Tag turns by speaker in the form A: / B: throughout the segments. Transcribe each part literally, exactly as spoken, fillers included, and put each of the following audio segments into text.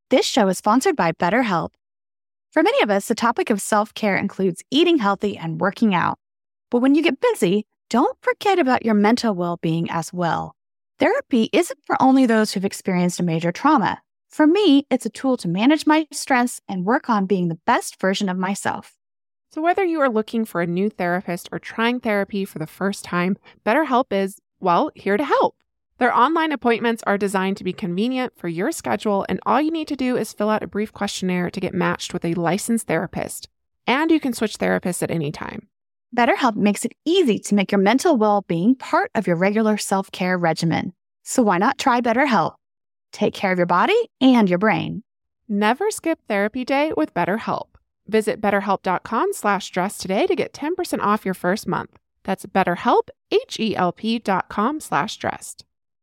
A: This show is sponsored by BetterHelp. For many of us, the topic of self-care includes eating healthy and working out. But when you get busy, don't forget about your mental well-being as well. Therapy isn't for only those who've experienced a major trauma. For me, it's a tool to manage my stress and work on being the best version of myself.
B: So whether you are looking for a new therapist or trying therapy for the first time, BetterHelp is, well, here to help. Their online appointments are designed to be convenient for your schedule, and all you need to do is fill out a brief questionnaire to get matched with a licensed therapist. And you can switch therapists at any time.
A: BetterHelp makes it easy to make your mental well-being part of your regular self-care regimen. So why not try BetterHelp? Take care of your body and your brain.
B: Never skip therapy day with BetterHelp. Visit betterhelp.com slash dress today to get ten percent off your first month. That's BetterHelp, H-E-L-P dot com slash dressed.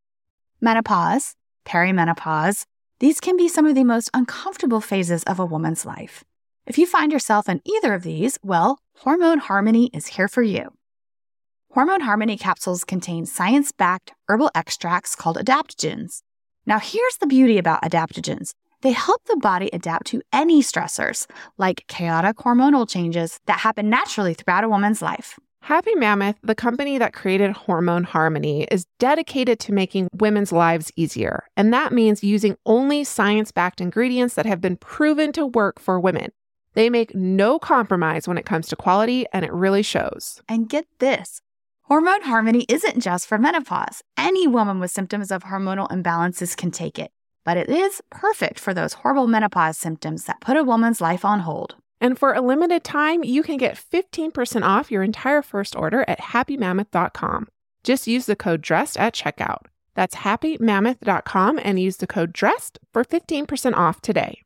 A: Menopause, perimenopause, these can be some of the most uncomfortable phases of a woman's life. If you find yourself in either of these, well, Hormone Harmony is here for you. Hormone Harmony capsules contain science-backed herbal extracts called adaptogens. Now, here's the beauty about adaptogens. They help the body adapt to any stressors, like chaotic hormonal changes that happen naturally throughout a woman's life.
B: Happy Mammoth, the company that created Hormone Harmony, is dedicated to making women's lives easier. And that means using only science-backed ingredients that have been proven to work for women. They make no compromise when it comes to quality, and it really shows.
A: And get this, Hormone Harmony isn't just for menopause. Any woman with symptoms of hormonal imbalances can take it. But it is perfect for those horrible menopause symptoms that put a woman's life on hold.
B: And for a limited time, you can get fifteen percent off your entire first order at happy mammoth dot com. Just use the code DRESSED at checkout. That's happy mammoth dot com and use the code DRESSED for fifteen percent off today.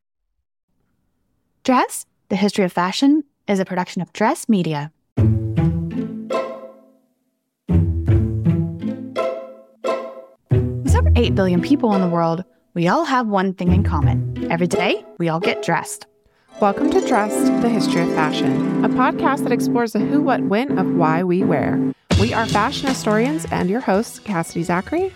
A: Dressed, the History of Fashion, is a production of Dress Media. There's over eight billion people in the world. We all have one thing in common. Every day, we all get dressed.
B: Welcome to Dressed, the History of Fashion, a podcast that explores the who, what, when of why we wear. We are fashion historians and your hosts, Cassidy Zachary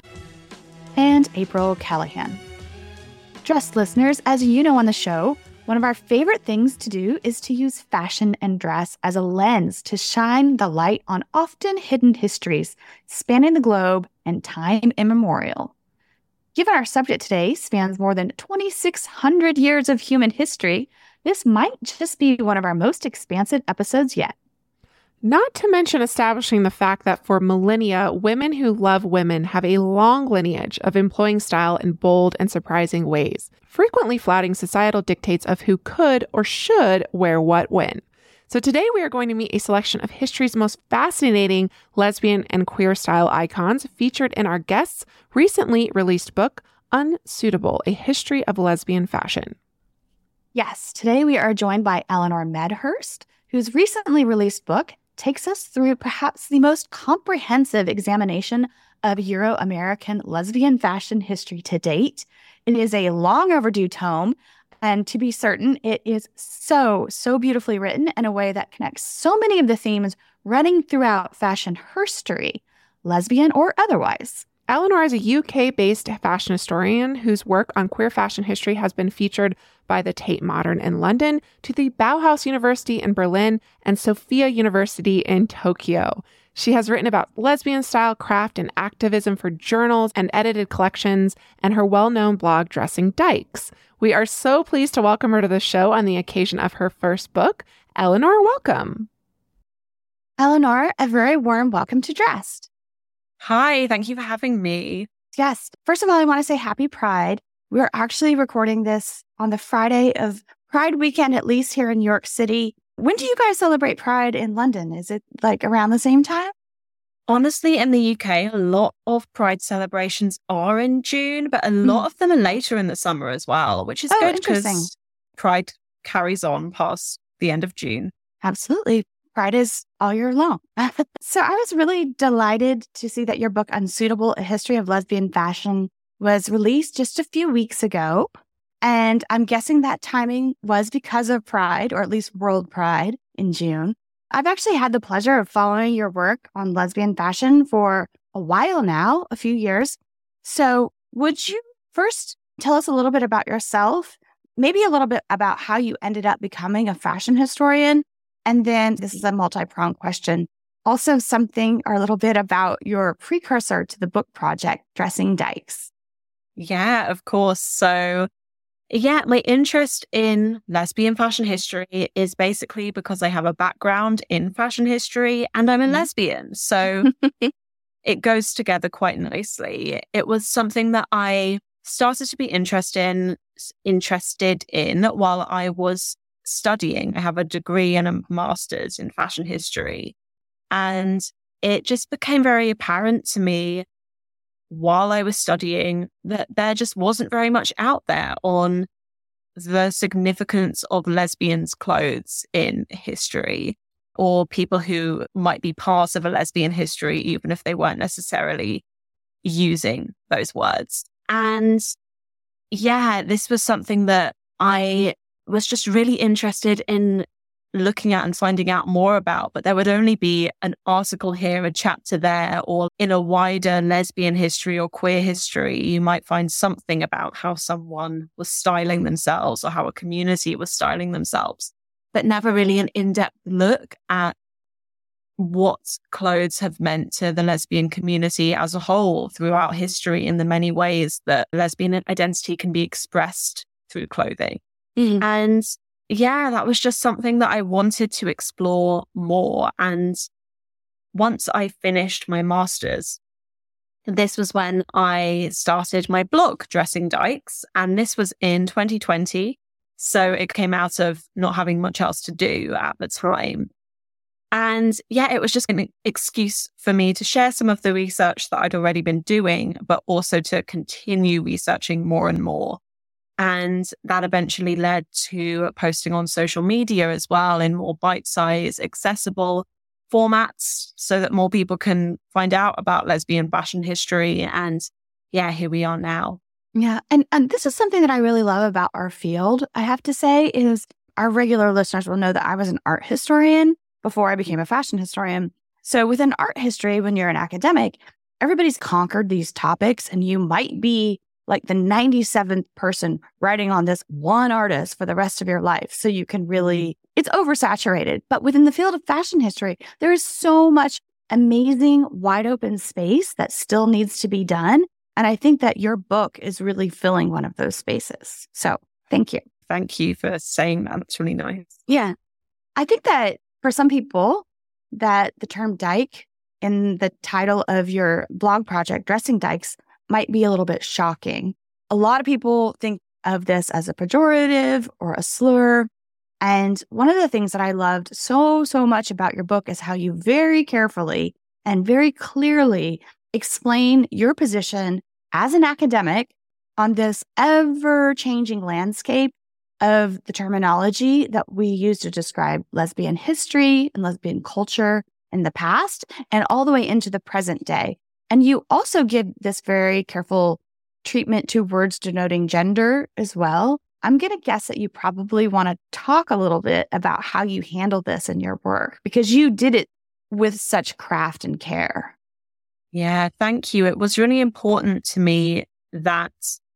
A: and April Callahan. Dressed listeners, as you know on the show, one of our favorite things to do is to use fashion and dress as a lens to shine the light on often hidden histories spanning the globe and time immemorial. Given our subject today spans more than twenty-six hundred years of human history, this might just be one of our most expansive episodes yet.
B: Not to mention establishing the fact that for millennia, women who love women have a long lineage of employing style in bold and surprising ways, frequently flouting societal dictates of who could or should wear what when. So today we are going to meet a selection of history's most fascinating lesbian and queer style icons featured in our guest's recently released book, Unsuitable, A History of Lesbian Fashion.
A: Yes, today we are joined by Eleanor Medhurst, whose recently released book takes us through perhaps the most comprehensive examination of Euro-American lesbian fashion history to date. It is a long overdue tome, and to be certain, it is so, so beautifully written in a way that connects so many of the themes running throughout fashion history, lesbian or otherwise.
B: Eleanor is a U K-based fashion historian whose work on queer fashion history has been featured by the Tate Modern in London, to the Bauhaus University in Berlin, and Sophia University in Tokyo. She has written about lesbian style, craft, and activism for journals and edited collections, and her well-known blog, Dressing Dykes. We are so pleased to welcome her to the show on the occasion of her first book. Eleanor, welcome.
A: Eleanor, a very warm welcome to Dressed.
C: Hi, thank you for having me.
A: Yes. First of all, I want to say happy Pride. We're actually recording this on the Friday of Pride weekend, at least here in New York City. When do you guys celebrate Pride in London? Is it like around the same time?
C: Honestly, in the U K, a lot of Pride celebrations are in June, but a lot mm. of them are later in the summer as well, which is
A: oh,
C: good because Pride carries on past the end of June.
A: Absolutely. Pride is all year long. So I was really delighted to see that your book, Unsuitable, A History of Lesbian Fashion, was released just a few weeks ago. And I'm guessing that timing was because of Pride, or at least World Pride in June. I've actually had the pleasure of following your work on lesbian fashion for a while now, a few years. So would you first tell us a little bit about yourself, maybe a little bit about how you ended up becoming a fashion historian. And then this is a multi-pronged question. Also something or a little bit about your precursor to the book project, Dressing Dykes.
C: Yeah, of course. So yeah, my interest in lesbian fashion history is basically because I have a background in fashion history and I'm a mm-hmm. lesbian. So it goes together quite nicely. It was something that I started to be interested in, interested in while I was studying. I have a degree and a master's in fashion history. And it just became very apparent to me while I was studying that there just wasn't very much out there on the significance of lesbians' clothes in history, or people who might be part of a lesbian history, even if they weren't necessarily using those words. And yeah, this was something that I was just really interested in looking at and finding out more about, but there would only be an article here, a chapter there, or in a wider lesbian history or queer history, you might find something about how someone was styling themselves or how a community was styling themselves, but never really an in-depth look at what clothes have meant to the lesbian community as a whole throughout history in the many ways that lesbian identity can be expressed through clothing. Mm-hmm. And yeah, that was just something that I wanted to explore more. And once I finished my master's, this was when I started my blog, Dressing Dykes. And this was in twenty twenty. So it came out of not having much else to do at the time. And yeah, it was just an excuse for me to share some of the research that I'd already been doing, but also to continue researching more and more. And that eventually led to posting on social media as well in more bite-sized, accessible formats so that more people can find out about lesbian fashion history. And yeah, here we are now.
A: Yeah. And, and this is something that I really love about our field, I have to say, is our regular listeners will know that I was an art historian before I became a fashion historian. So within art history, when you're an academic, everybody's conquered these topics and you might be like the ninety-seventh person writing on this one artist for the rest of your life. So you can really, it's oversaturated. But within the field of fashion history, there is so much amazing wide open space that still needs to be done. And I think that your book is really filling one of those spaces. So thank you.
C: Thank you for saying that. That's really nice.
A: Yeah. I think that for some people, that the term dyke in the title of your blog project, Dressing Dykes, might be a little bit shocking. A lot of people think of this as a pejorative or a slur. And one of the things that I loved so, so much about your book is how you very carefully and very clearly explain your position as an academic on this ever-changing landscape of the terminology that we use to describe lesbian history and lesbian culture in the past and all the way into the present day. And you also give this very careful treatment to words denoting gender as well. I'm going to guess that you probably want to talk a little bit about how you handle this in your work because you did it with such craft and care.
C: Yeah, thank you. It was really important to me that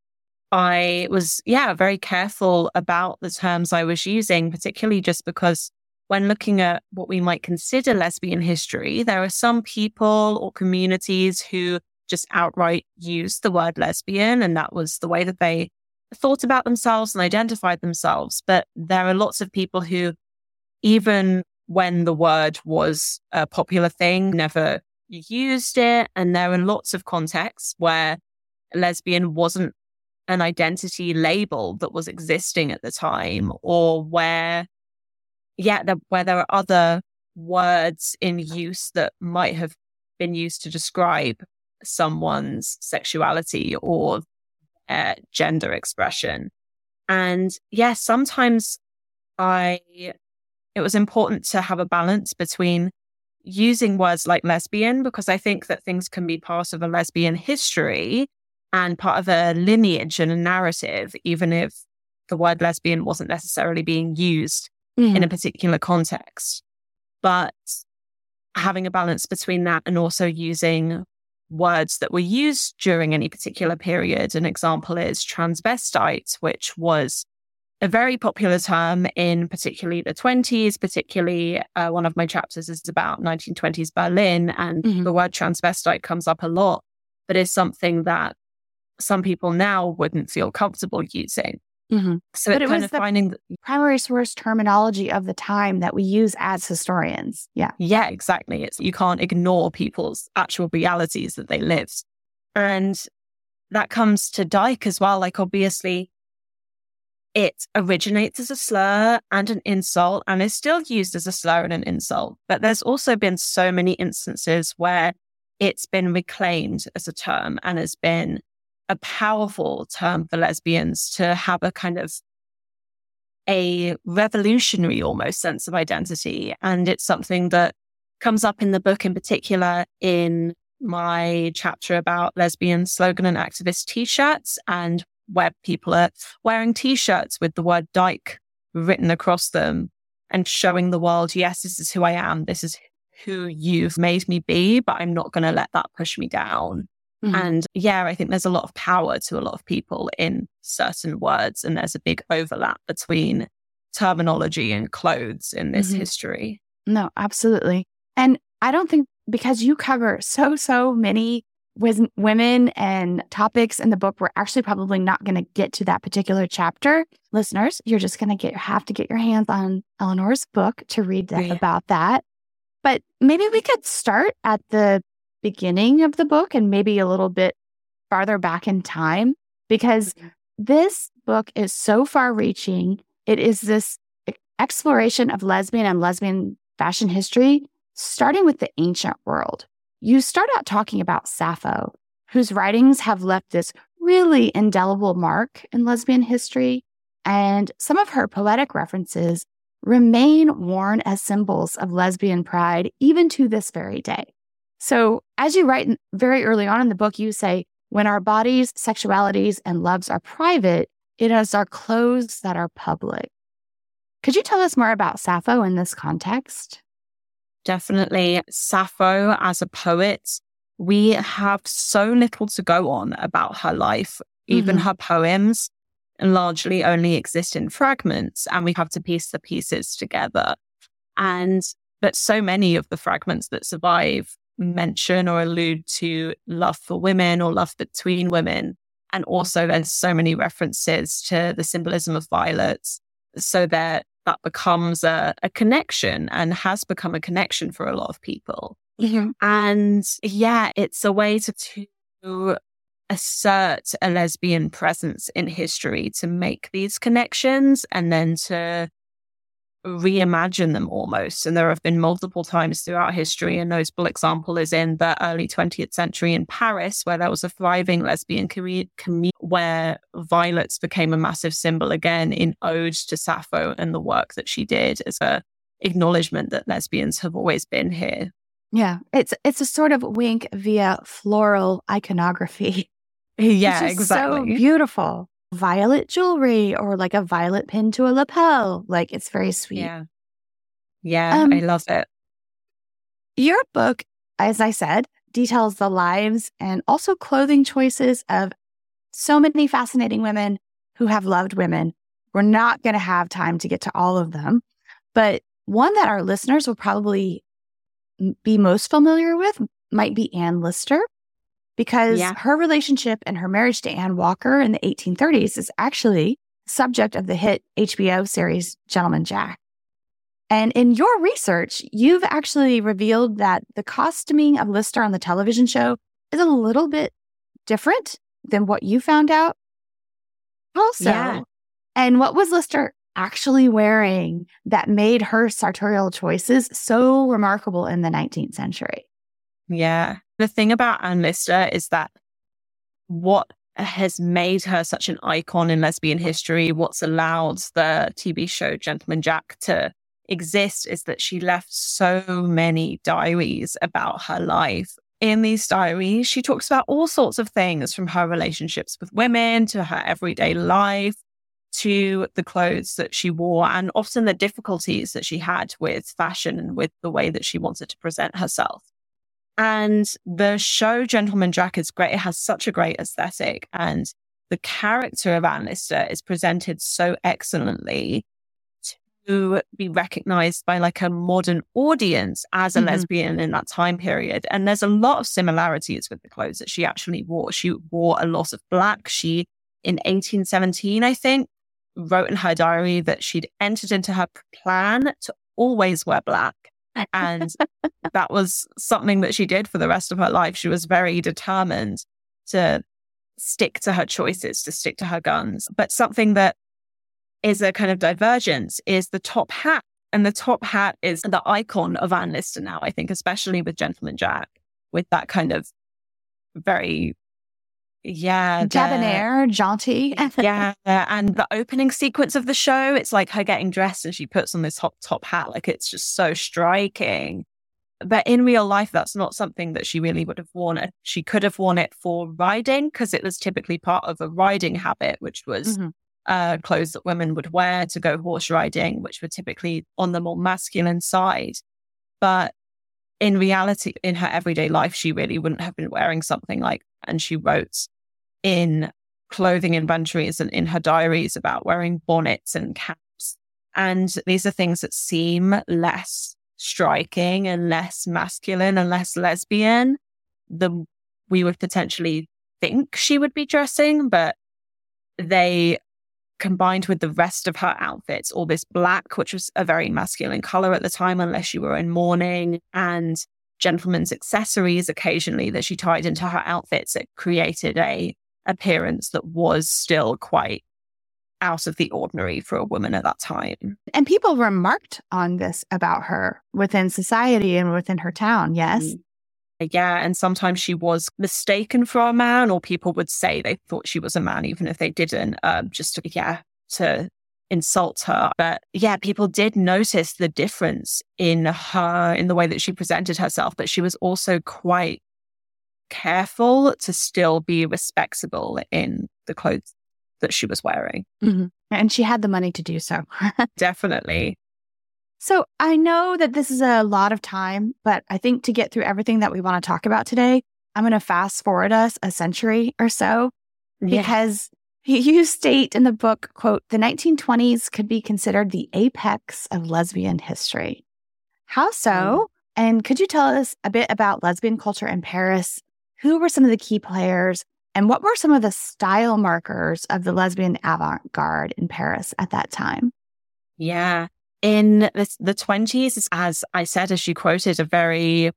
C: I was, yeah, very careful about the terms I was using, particularly just because when looking at what we might consider lesbian history, there are some people or communities who just outright use the word lesbian, and that was the way that they thought about themselves and identified themselves. But there are lots of people who, even when the word was a popular thing, never used it. And there are lots of contexts where lesbian wasn't an identity label that was existing at the time, or where Yeah, the, where there are other words in use that might have been used to describe someone's sexuality or uh, gender expression. And yes, yeah, sometimes I, it was important to have a balance between using words like lesbian, because I think that things can be part of a lesbian history and part of a lineage and a narrative, even if the word lesbian wasn't necessarily being used Mm. in a particular context. But having a balance between that and also using words that were used during any particular period. An example is transvestite, which was a very popular term in particularly the twenties, particularly uh, one of my chapters is about nineteen twenties Berlin, and mm-hmm. the word transvestite comes up a lot, but is something that some people now wouldn't feel comfortable using. Mm-hmm. So
A: but
C: it
A: it
C: kind
A: was
C: of
A: the
C: finding the
A: primary source terminology of the time that we use as historians. Yeah.
C: Yeah, exactly. It's you can't ignore people's actual realities that they lived. And that comes to Dyke as well. Like, obviously, it originates as a slur and an insult and is still used as a slur and an insult. But there's also been so many instances where it's been reclaimed as a term and has been a powerful term for lesbians to have a kind of a revolutionary almost sense of identity. And it's something that comes up in the book, in particular in my chapter about lesbian slogan and activist t-shirts, and where people are wearing t-shirts with the word Dyke written across them and showing the world, yes, this is who I am. This is who you've made me be, but I'm not going to let that push me down. Mm-hmm. And yeah, I think there's a lot of power to a lot of people in certain words. And there's a big overlap between terminology and clothes in this mm-hmm. history.
A: No, absolutely. And I don't think, because you cover so, so many with women and topics in the book, we're actually probably not going to get to that particular chapter. Listeners, you're just going to get have to get your hands on Eleanor's book to read that, yeah. about that. But maybe we could start at the beginning of the book and maybe a little bit farther back in time, because mm-hmm. this book is so far-reaching. It is this exploration of lesbian and lesbian fashion history, starting with the ancient world. You start out talking about Sappho, whose writings have left this really indelible mark in lesbian history, and some of her poetic references remain worn as symbols of lesbian pride even to this very day. So, as you write very early on in the book, you say, when our bodies, sexualities, and loves are private, it is our clothes that are public. Could you tell us more about Sappho in this context?
C: Definitely. Sappho as a poet, we have so little to go on about her life. Even mm-hmm. her poems largely only exist in fragments, and we have to piece the pieces together. And but so many of the fragments that survive mention or allude to love for women or love between women. And also there's so many references to the symbolism of violets, so that that becomes a, a connection and has become a connection for a lot of people. Mm-hmm. And yeah, it's a way to, to assert a lesbian presence in history, to make these connections and then to reimagine them almost. And there have been multiple times throughout history. A notable example is in the early twentieth century in Paris, where there was a thriving lesbian community where violets became a massive symbol again in ode to Sappho and the work that she did as a acknowledgement that lesbians have always been here.
A: Yeah, it's it's a sort of wink via floral iconography.
C: Yeah,
A: which is
C: exactly.
A: So beautiful. Violet jewelry or like a violet pin to a lapel. Like, it's very sweet.
C: Yeah. Yeah, um, I love it.
A: Your book, as I said, details the lives and also clothing choices of so many fascinating women who have loved women. We're not going to have time to get to all of them, but one that our listeners will probably be most familiar with might be Anne Lister, because yeah. her relationship and her marriage to Anne Walker in the eighteen thirties is actually subject of the hit H B O series Gentleman Jack. And in your research, you've actually revealed that the costuming of Lister on the television show is a little bit different than what you found out. Also, yeah. And what was Lister actually wearing that made her sartorial choices so remarkable in the nineteenth century?
C: Yeah. The thing about Anne Lister is that what has made her such an icon in lesbian history, what's allowed the T V show Gentleman Jack to exist, is that she left so many diaries about her life. In these diaries, she talks about all sorts of things, from her relationships with women to her everyday life to the clothes that she wore, and often the difficulties that she had with fashion and with the way that she wanted to present herself. And the show Gentleman Jack is great. It has such a great aesthetic, and the character of Anne Lister is presented so excellently to be recognized by like a modern audience as a mm-hmm. lesbian in that time period. And there's a lot of similarities with the clothes that she actually wore. She wore a lot of black. She, in eighteen seventeen, I think, wrote in her diary that she'd entered into her plan to always wear black. And that was something that she did for the rest of her life. She was very determined to stick to her choices, to stick to her guns. But something that is a kind of divergence is the top hat. And the top hat is the icon of Anne Lister now, I think, especially with Gentleman Jack, with that kind of very, yeah.
A: debonair, jaunty.
C: yeah. And the opening sequence of the show, it's like her getting dressed and she puts on this hot top hat. Like, it's just so striking. But in real life, that's not something that she really would have worn. She could have worn it for riding because it was typically part of a riding habit, which was mm-hmm. uh, clothes that women would wear to go horse riding, which were typically on the more masculine side. But in reality, in her everyday life, she really wouldn't have been wearing something like that. And she wrote in clothing inventories and in her diaries about wearing bonnets and caps. And these are things that seem less striking and less masculine and less lesbian than we would potentially think she would be dressing, but they combined with the rest of her outfits, all this black, which was a very masculine color at the time, unless you were in mourning, and gentlemen's accessories occasionally that she tied into her outfits, it created a appearance that was still quite out of the ordinary for a woman at that time.
A: And people remarked on this about her within society and within her town, yes?
C: Yeah, and sometimes she was mistaken for a man, or people would say they thought she was a man, even if they didn't, um, just to, yeah, to insult her. But yeah, people did notice the difference in her, in the way that she presented herself, but she was also quite careful to still be respectable in the clothes that she was wearing.
A: Mm-hmm. And she had the money to do so.
C: Definitely.
A: So I know that this is a lot of time, but I think to get through everything that we want to talk about today, I'm going to fast forward us a century or so,
C: yeah.
A: because you state in the book, quote, the nineteen twenties could be considered the apex of lesbian history. How so? Mm. And could you tell us a bit about lesbian culture in Paris? Who were some of the key players? And what were some of the style markers of the lesbian avant-garde in Paris at that time?
C: Yeah. In the, the twenties, as I said, as you quoted, a very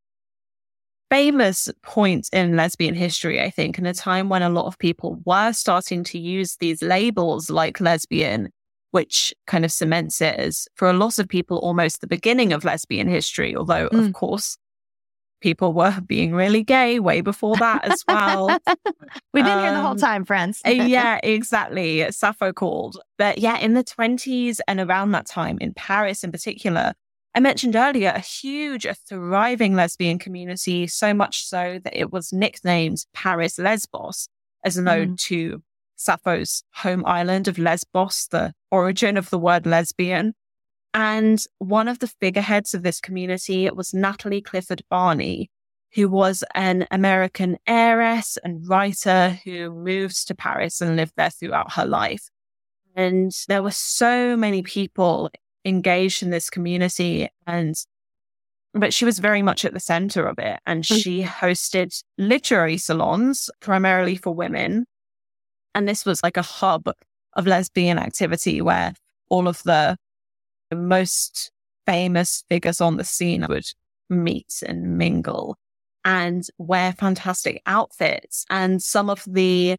C: famous point in lesbian history, I think, in a time when a lot of people were starting to use these labels like lesbian, which kind of cements it as, for a lot of people, almost the beginning of lesbian history, although, mm. of course, people were being really gay way before that as well.
A: We've been
C: um,
A: here the whole time, friends.
C: yeah, exactly. Sappho called. But yeah, in the twenties and around that time, in Paris in particular, I mentioned earlier, a huge, a thriving lesbian community, so much so that it was nicknamed Paris Lesbos as an ode mm. to Sappho's home island of Lesbos, the origin of the word lesbian. And one of the figureheads of this community was Natalie Clifford Barney, who was an American heiress and writer who moved to Paris and lived there throughout her life. And there were so many people engaged in this community, and but she was very much at the center of it. And mm. she hosted literary salons, primarily for women. And this was like a hub of lesbian activity where all of the The most famous figures on the scene would meet and mingle and wear fantastic outfits. And some of the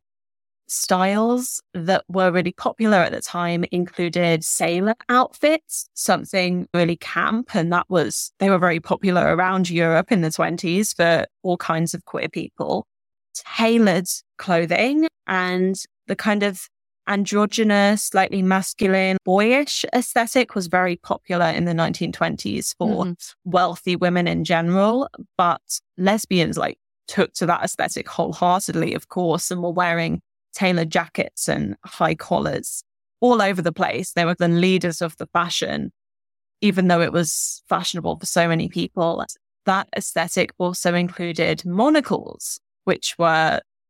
C: styles that were really popular at the time included sailor outfits, something really camp. And that was, they were very popular around Europe in the twenties for all kinds of queer people. Tailored clothing and the kind of androgynous, slightly masculine, boyish aesthetic was very popular in the nineteen twenties for mm-hmm. wealthy women in general. But lesbians like took to that aesthetic wholeheartedly, of course, and were wearing tailored jackets and high collars all over the place. They were the leaders of the fashion, even though it was fashionable for so many people. That aesthetic also included monocles, which were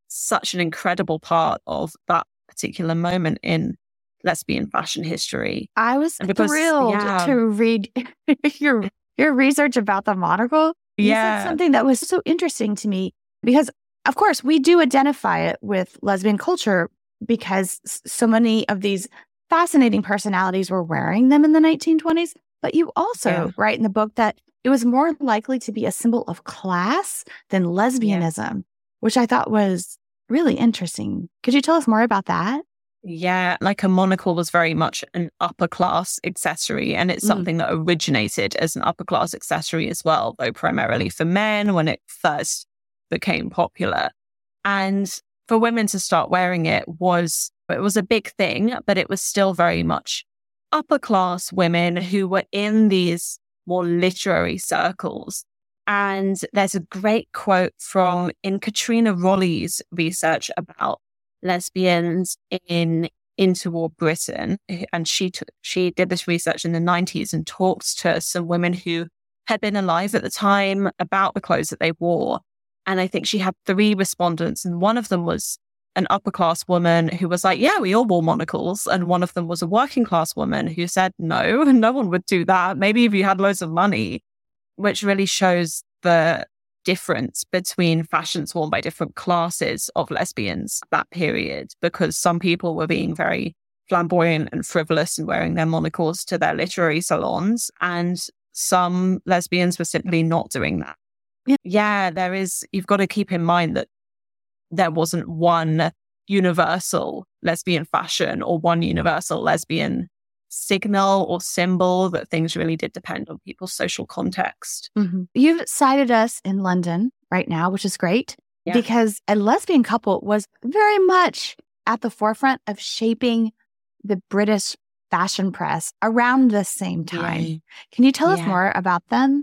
C: such an incredible part of that particular moment in lesbian fashion history.
A: I was
C: because,
A: thrilled
C: yeah.
A: to read your your research about the monocle. You
C: Yeah.
A: said something that was so interesting to me because, of course, we do identify it with lesbian culture because s- so many of these fascinating personalities were wearing them in the nineteen twenties. But you also
C: Yeah.
A: write in the book that it was more likely to be a symbol of class than lesbianism, which I thought was really interesting. Could you tell us more about that?
C: Yeah, like a monocle was very much an upper class accessory, and it's
A: Mm.
C: something that originated as an upper class accessory as well, though primarily for men when it first became popular. And for women to start wearing it was it was a big thing, but it was still very much upper class women who were in these more literary circles. And there's a great quote from in Katrina Rolley's research about lesbians in interwar Britain. And she t- she did this research in the nineties and talked to some women who had been alive at the time about the clothes that they wore. And I think she had three respondents, and one of them was an upper class woman who was like, yeah, we all wore monocles. And one of them was a working class woman who said, no, no one would do that. Maybe if you had loads of money, which really shows the difference between fashions worn by different classes of lesbians that period, because some people were being very flamboyant and frivolous and wearing their monocles to their literary salons, and some lesbians were simply not doing that.
A: Yeah.
C: Yeah, there is, you've got to keep in mind that there wasn't one universal lesbian fashion or one universal lesbian signal or symbol, that things really did depend on people's social context.
A: Mm-hmm. You've cited us in London right now, which is great
C: Yeah.
A: because a lesbian couple was very much at the forefront of shaping the British fashion press around the same time.
C: Yeah.
A: Can you tell us
C: Yeah.
A: more about them?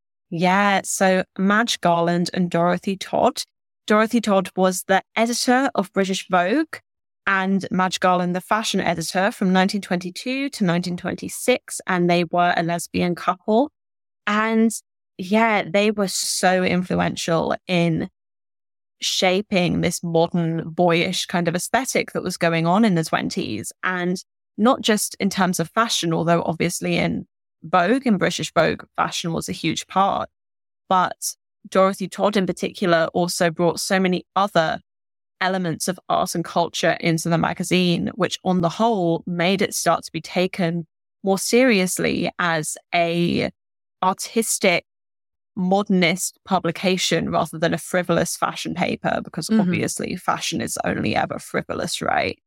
C: Yeah, so Madge Garland and Dorothy Todd. Dorothy Todd was the editor of British Vogue, and Madge Garland, the fashion editor from nineteen twenty-two to nineteen twenty-six. And they were a lesbian couple. And yeah, they were so influential in shaping this modern, boyish kind of aesthetic that was going on in the twenties. And not just in terms of fashion, although obviously in Vogue, in British Vogue, fashion was a huge part. But Dorothy Todd in particular also brought so many other elements of art and culture into the magazine, which on the whole made it start to be taken more seriously as a artistic, modernist publication rather than a frivolous fashion paper, because
A: Mhm.
C: obviously fashion is only ever frivolous, right?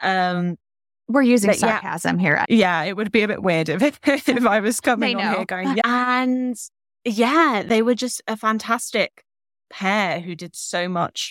C: Um,
A: We're using
C: But yeah.
A: sarcasm here.
C: yeah, it would be a bit weird if, if I was coming
A: They
C: on
A: know.
C: here going, yeah. And yeah, they were just a fantastic pair who did so much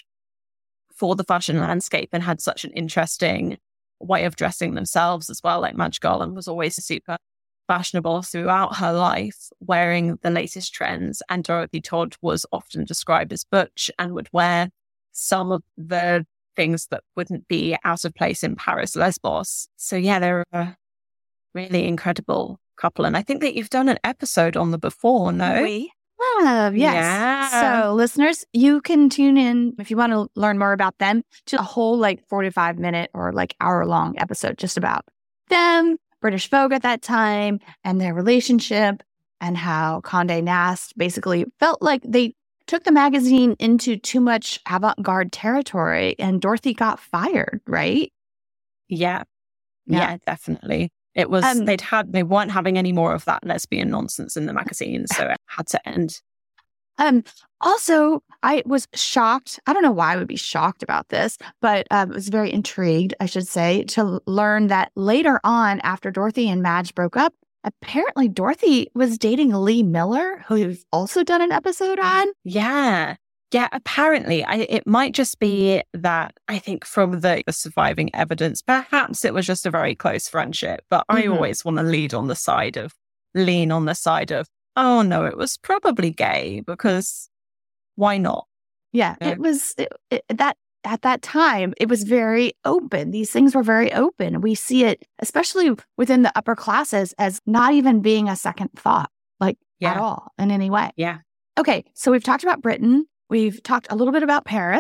C: for the fashion landscape and had such an interesting way of dressing themselves as well. Like Madge Garland was always super fashionable throughout her life, wearing the latest trends. And Dorothy Todd was often described as butch and would wear some of the things that wouldn't be out of place in Paris, Lesbos. So yeah, they're a really incredible couple. And I think that you've done an episode on them before, no?
A: We have, yes.
C: Yeah.
A: So, listeners, you can tune in if you want to learn more about them to a whole like forty-five minute or like hour long episode just about them, British Vogue at that time, and their relationship, and how Condé Nast basically felt like they took the magazine into too much avant-garde territory, and Dorothy got fired, right?
C: Yeah.
A: Yeah.
C: Yeah, definitely. It was,
A: Um,
C: they'd had, they weren't having any more of that lesbian nonsense in the magazine, so it had to end.
A: Um, also, I was shocked. I don't know why I would be shocked about this, but um, I was very intrigued, I should say, to learn that later on, after Dorothy and Madge broke up, apparently Dorothy was dating Lee Miller, who we've also done an episode on.
C: Yeah. Yeah, apparently. I, it might just be that I think from the, the surviving evidence, perhaps it was just a very close friendship. But I
A: Mhm.
C: always want to lead on the side of, lean on the side of, oh no, it was probably gay, because why not?
A: Yeah,
C: Yeah.
A: it was it, it, that at that time, it was very open. These things were very open. We see it, especially within the upper classes, as not even being a second thought, like at
C: Yeah.
A: all in any way.
C: Yeah.
A: Okay, so we've talked about Britain. We've talked a little bit about Paris.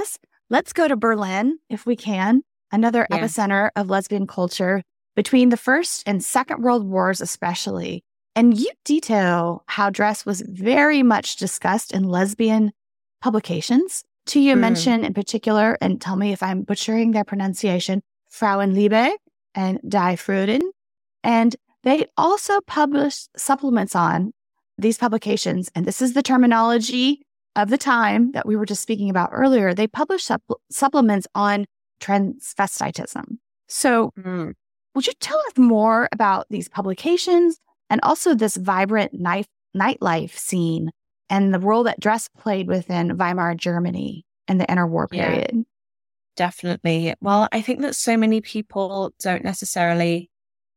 A: let's go to Berlin, if we can, another
C: Yeah.
A: epicenter of lesbian culture between the First and Second World Wars, especially. And you detail how dress was very much discussed in lesbian publications. Two you
C: Mm.
A: mention in particular, and tell me if I'm butchering their pronunciation, Frauenliebe and Die Freuden. And they also published supplements on these publications. And this is the terminology of the time that we were just speaking about earlier. They published supp- supplements on transvestitism. So
C: Mm.
A: would you tell us more about these publications and also this vibrant night- nightlife scene and the role that dress played within Weimar Germany in the interwar
C: Yeah.
A: period?
C: Definitely. Well, I think that so many people don't necessarily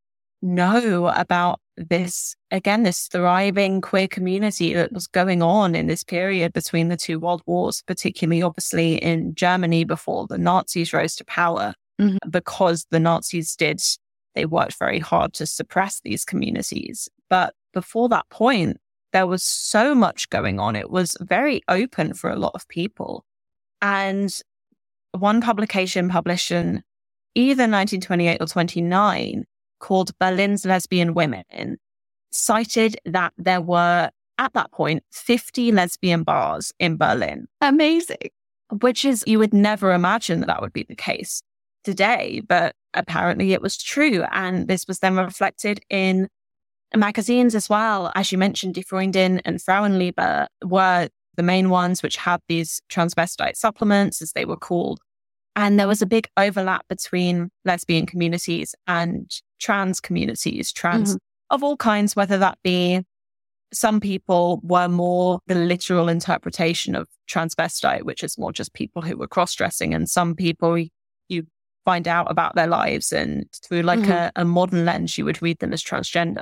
C: know about this, again, this thriving queer community that was going on in this period between the two world wars, particularly obviously in Germany before the Nazis rose to power,
A: Mhm.
C: because the Nazis did, they worked very hard to suppress these communities. But before that point, there was so much going on. It was very open for a lot of people. And one publication published in either nineteen twenty-eight or twenty-nine called Berlin's Lesbian Women cited that there were, at that point, fifty lesbian bars in Berlin,
A: Amazing.
C: which is, you would never imagine that that would be the case today, but apparently it was true. And this was then reflected in magazines as well. As you mentioned, Die Freundin and Frauenliebe were the main ones which had these transvestite supplements, as they were called. And there was a big overlap between lesbian communities and trans communities, trans
A: Mhm.
C: of all kinds, whether that be, some people were more the literal interpretation of transvestite, which is more just people who were cross-dressing. And some people, you find out about their lives, and through like
A: Mhm.
C: a, a modern lens, you would read them as transgender.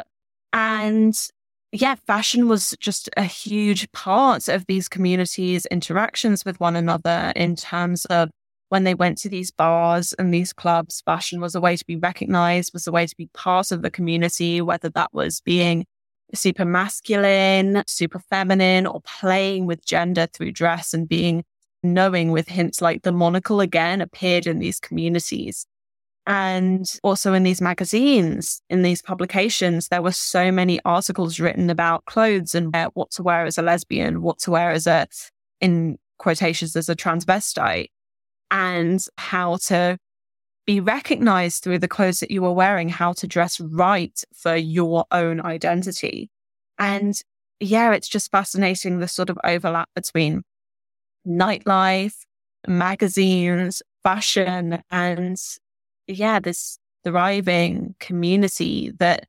C: And yeah, fashion was just a huge part of these communities' interactions with one another, in terms of when they went to these bars and these clubs, fashion was a way to be recognized, was a way to be part of the community, whether that was being super masculine, super feminine, or playing with gender through dress and being knowing, with hints like the monocle again appeared in these communities. And also in these magazines, in these publications, there were so many articles written about clothes and what to wear as a lesbian, what to wear as a, in quotations, as a transvestite, and how to be recognized through the clothes that you were wearing, how to dress right for your own identity. And yeah, it's just fascinating, the sort of overlap between nightlife, magazines, fashion, and yeah, this thriving community that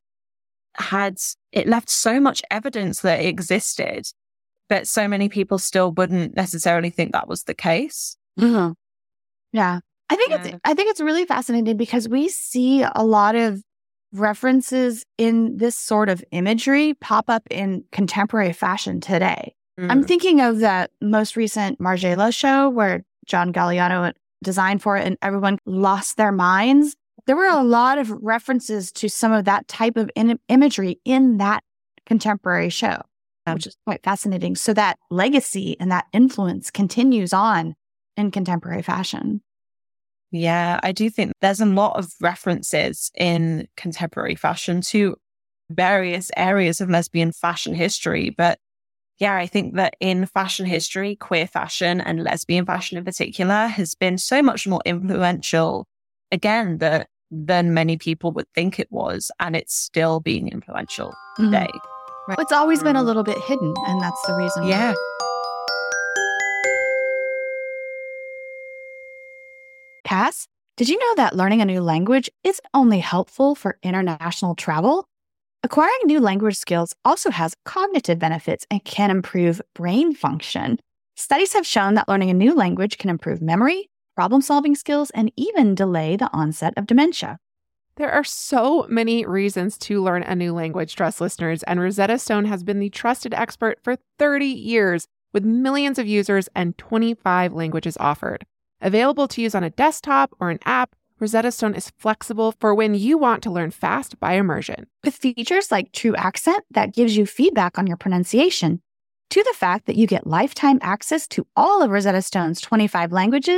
C: had, it left so much evidence that it existed, but so many people still wouldn't necessarily think that was the case.
A: Mhm. Yeah. I think
C: Yeah.
A: it's I think it's really fascinating because we see a lot of references in this sort of imagery pop up in contemporary fashion today. I'm
C: Mm.
A: thinking of that most recent Margiela show where John Galliano designed for it and everyone lost their minds. There were a lot of references to some of that type of in- imagery in that contemporary show, which is quite fascinating. So that legacy and that influence continues on in contemporary fashion.
C: Yeah, I do think there's a lot of references in contemporary fashion to various areas of lesbian fashion history. But yeah, I think that in fashion history, queer fashion and lesbian fashion in particular has been so much more influential, again, that, than many people would think it was. And it's still being influential
A: Mhm.
C: today.
A: Right. It's always been a little bit hidden, and that's the reason. why.
C: Yeah.
A: Cass, did you know that learning a new language isn't only helpful for international travel? Acquiring new language skills also has cognitive benefits and can improve brain function. Studies have shown that learning a new language can improve memory, problem-solving skills, and even delay the onset of dementia.
B: There are so many reasons to learn a new language, Dress listeners, and Rosetta Stone has been the trusted expert for thirty years with millions of users and twenty-five languages offered. Available to use on a desktop or an app, Rosetta Stone is flexible for when you want to learn fast by immersion.
A: With features like True Accent that gives you feedback on your pronunciation, to the fact that you get lifetime access to all of Rosetta Stone's twenty-five languages,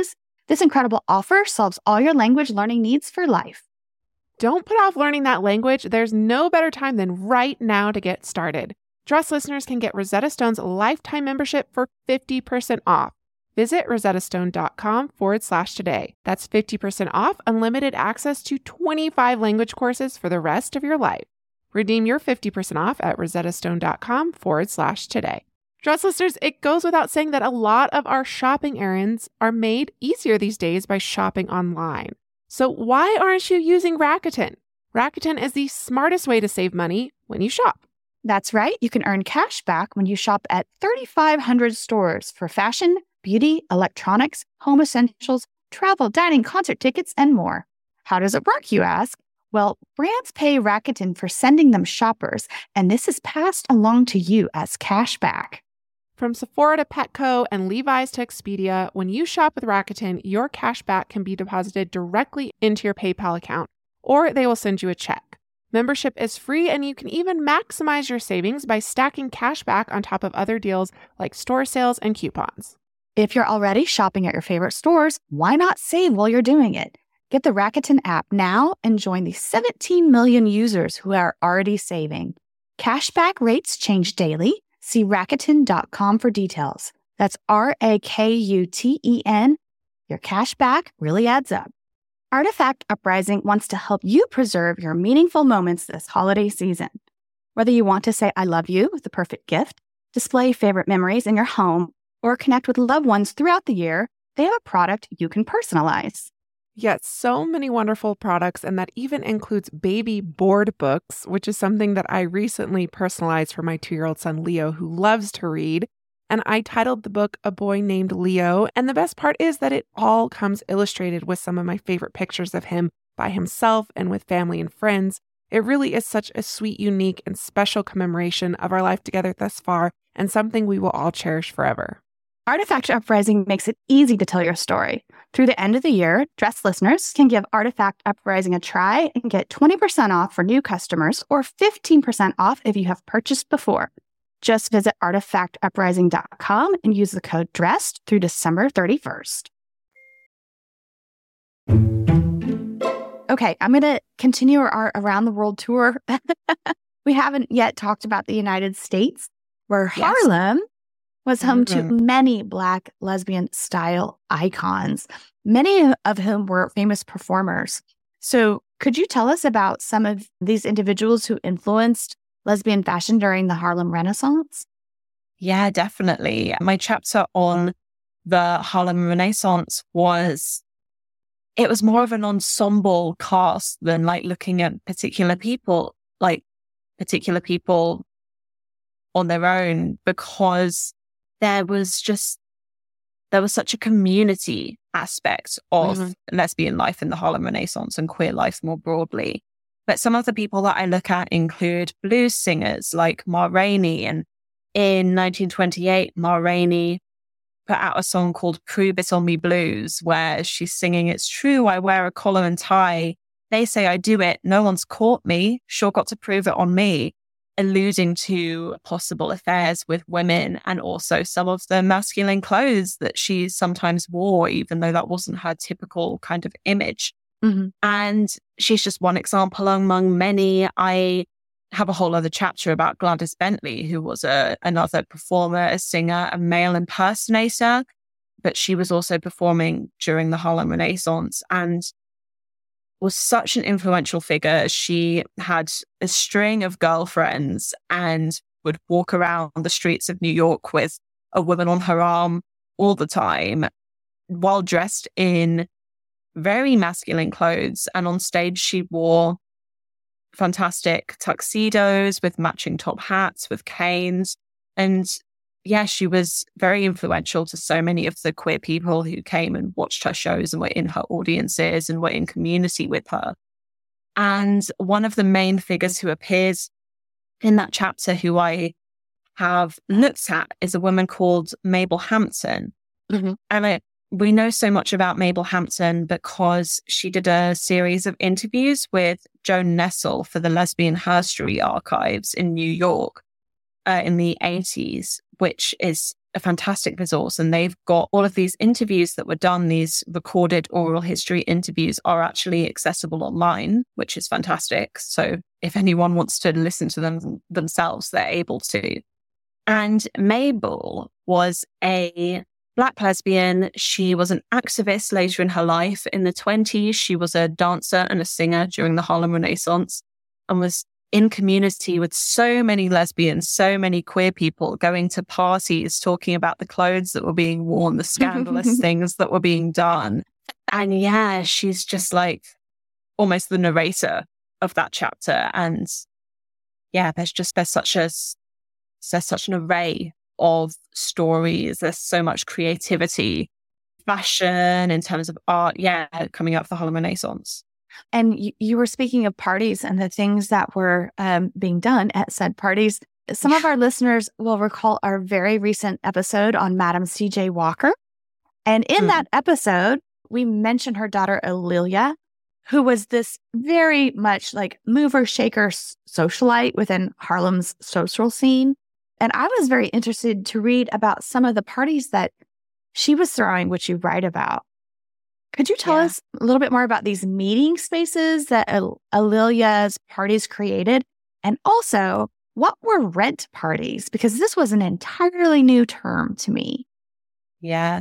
A: This incredible offer solves all your language learning needs for life.
B: Don't put off learning that language. There's no better time than right now to get started. Dress listeners can get Rosetta Stone's lifetime membership for fifty percent off. Visit rosettastone.com forward slash today. That's fifty percent off unlimited access to twenty-five language courses for the rest of your life. Redeem your fifty percent off at rosettastone.com forward slash today. Dress listeners, it goes without saying that a lot of our shopping errands are made easier these days by shopping online. So why aren't you using Rakuten? Rakuten is the smartest way to save money when you shop.
A: That's right. You can earn cash back when you shop at three thousand five hundred stores for fashion, beauty, electronics, home essentials, travel, dining, concert tickets, and more. How does it work, you ask? Well, brands pay Rakuten for sending them shoppers, and this is passed along to you as cash back.
B: From Sephora to Petco and Levi's to Expedia, when you shop with Rakuten, your cash back can be deposited directly into your PayPal account, or they will send you a check. Membership is free, and you can even maximize your savings by stacking cash back on top of other deals like store sales and coupons.
A: If you're already shopping at your favorite stores, why not save while you're doing it? Get the Rakuten app now and join the seventeen million users who are already saving. Cashback rates change daily. See Rakuten dot com for details. That's R A K U T E N. Your cashback really adds up. Artifact Uprising wants to help you preserve your meaningful moments this holiday season. Whether you want to say I love you with the perfect gift, display favorite memories in your home, or connect with loved ones throughout the year, they have a product you can personalize.
B: Yes, so many wonderful products, and that even includes baby board books, which is something that I recently personalized for my two-year-old son, Leo, who loves to read. And I titled the book A Boy Named Leo. And the best part is that it all comes illustrated with some of my favorite pictures of him by himself and with family and friends. It really is such a sweet, unique, and special commemoration of our life together thus far, and something we will all cherish forever.
A: Artifact Uprising makes it easy to tell your story. Through the end of the year, Dress listeners can give Artifact Uprising a try and get twenty percent off for new customers or fifteen percent off if you have purchased before. Just visit artifact uprising dot com and use the code DRESSED through December thirty-first. Okay, I'm going to continue our Around the World tour. We haven't yet talked about the United States, where yes. Harlem was home mm-hmm. to many Black lesbian-style icons, many of whom were famous performers. So could you tell us about some of these individuals who influenced lesbian fashion during the Harlem Renaissance?
C: Yeah, definitely. My chapter on the Harlem Renaissance was, it was more of an ensemble cast than like looking at particular people, like particular people on their own, because there was just, there was such a community aspect of mm-hmm. lesbian life in the Harlem Renaissance and queer life more broadly. But some of the people that I look at include blues singers like Ma Rainey. And in nineteen twenty-eight, Ma Rainey put out a song called Prove It On Me Blues, where she's singing, "It's true, I wear a collar and tie. They say I do it. No one's caught me. Sure got to prove it on me," alluding to possible affairs with women and also some of the masculine clothes that she sometimes wore, even though that wasn't her typical kind of image. Mm-hmm. And she's just one example among many. I have a whole other chapter about Gladys Bentley, who was a, another performer, a singer, a male impersonator, but she was also performing during the Harlem Renaissance and was such an influential figure. She had a string of girlfriends and would walk around the streets of New York with a woman on her arm all the time while dressed in very masculine clothes. And on stage, she wore fantastic tuxedos with matching top hats, with canes. And yeah, she was very influential to so many of the queer people who came and watched her shows and were in her audiences and were in community with her. And one of the main figures who appears in that chapter who I have looked at is a woman called Mabel Hampton. Mm-hmm. And I, we know so much about Mabel Hampton because she did a series of interviews with Joan Nestle for the Lesbian Herstory Archives in New York uh, in the eighties, which is a fantastic resource, and they've got all of these interviews that were done. These recorded oral history interviews are actually accessible online, which is fantastic. So if anyone wants to listen to them themselves, they're able to. And Mabel was a Black lesbian. She was an activist later in her life. In the twenties, she was a dancer and a singer during the Harlem Renaissance, and was in community with so many lesbians, so many queer people, going to parties, talking about the clothes that were being worn, the scandalous things that were being done. And yeah, she's just like almost the narrator of that chapter. And yeah, there's just, there's such a, there's such an array of stories. There's so much creativity, fashion, in terms of art. Yeah, coming up for the Harlem Renaissance.
A: And you, you were speaking of parties and the things that were um, being done at said parties. Some of our listeners will recall our very recent episode on Madam C J Walker. And in mm. that episode, we mentioned her daughter, A'Lelia, who was this very much like mover, shaker, socialite within Harlem's social scene. And I was very interested to read about some of the parties that she was throwing, which you write about. Could you tell yeah. us a little bit more about these meeting spaces that Al- A'Lelia's parties created? And also, what were rent parties? Because this was an entirely new term to me.
C: Yeah.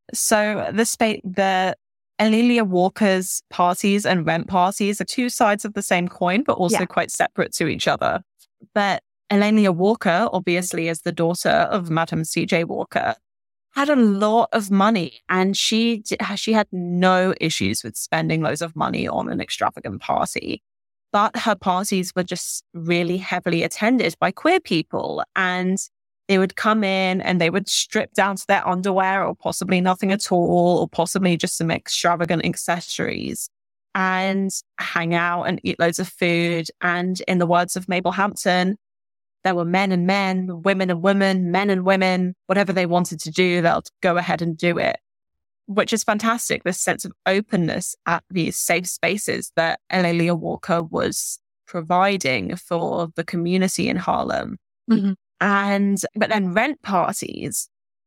C: So the spa- the A'Lelia Walker's parties and rent parties are two sides of the same coin, but also yeah. quite separate to each other. But A'Lelia Walker, obviously, as the daughter of Madam C J Walker, had a lot of money, and she she had no issues with spending loads of money on an extravagant party. But her parties were just really heavily attended by queer people, and they would come in and they would strip down to their underwear or possibly nothing at all, or possibly just some extravagant accessories, and hang out and eat loads of food. And in the words of Mabel Hampton, there were men and men, women and women, men and women, whatever they wanted to do, they'll go ahead and do it, which is fantastic. This sense of openness at these safe spaces that A'Lelia Walker was providing for the community in Harlem.
A: Mm-hmm.
C: And, but then rent parties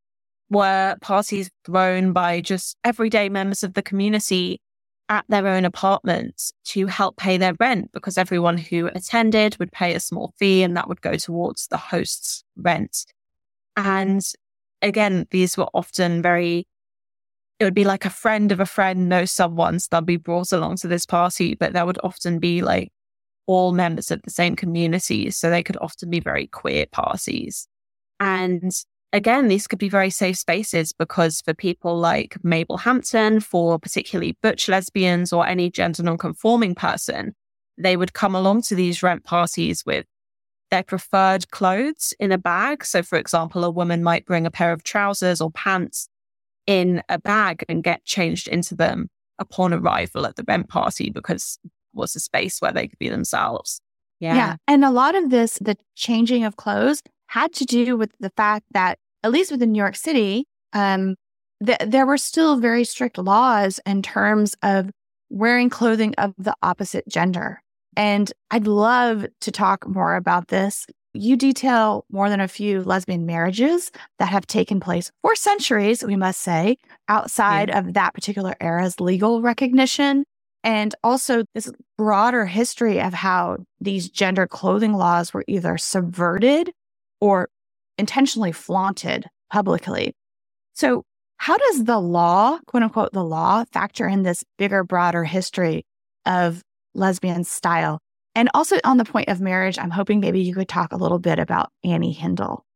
C: were parties thrown by just everyday members of the community at their own apartments to help pay their rent, because everyone who attended would pay a small fee and that would go towards the host's rent. And again, these were often very, it would be like a friend of a friend knows someone, so they'll be brought along to this party, but there would often be like all members of the same community. So they could often be very queer parties. And again, these could be very safe spaces, because for people like Mabel Hampton, for particularly butch lesbians or any gender non-conforming person, they would come along to these rent parties with their preferred clothes in a bag. So for example, a woman might bring a pair of trousers or pants in a bag and get changed into them upon arrival at the rent party, because it was a space where they could be themselves. Yeah.
A: Yeah. And a lot of this, the changing of clothes, had to do with the fact that, at least within New York City, um, th- there were still very strict laws in terms of wearing clothing of the opposite gender. And I'd love to talk more about this. You detail more than a few lesbian marriages that have taken place for centuries, we must say, outside yeah. of that particular era's legal recognition. And also this broader history of how these gender clothing laws were either subverted or intentionally flaunted publicly. So how does the law, quote unquote, the law, factor in this bigger, broader history of lesbian style? And also on the point of marriage, I'm hoping maybe you could talk a little bit about Annie Hindle.